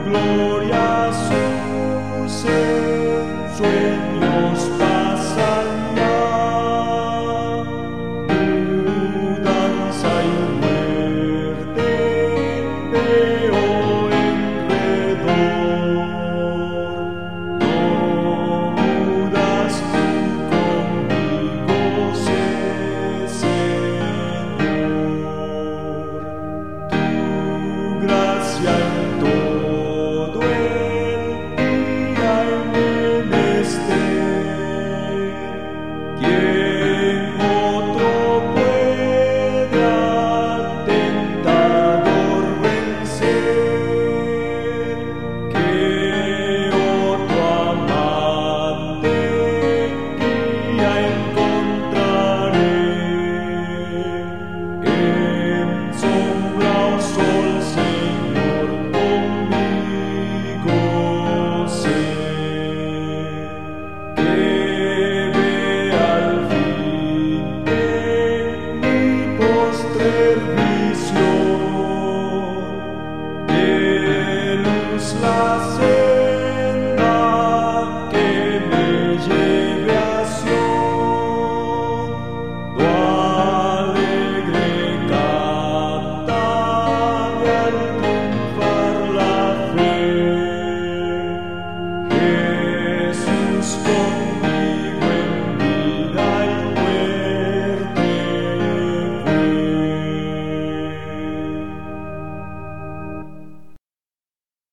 gloria sus ensueños pasan ya. Mudanza y muerte veo enredor. No mudas tú conmigo, Señor. Tu gracia en todo el día y menester. ¿Quién otro puede al tentador vencer? ¿Qué otro amante guía encontraré? En sombra o sol, Señor, conmigo sé. Que vea al fin de mi postrer visión.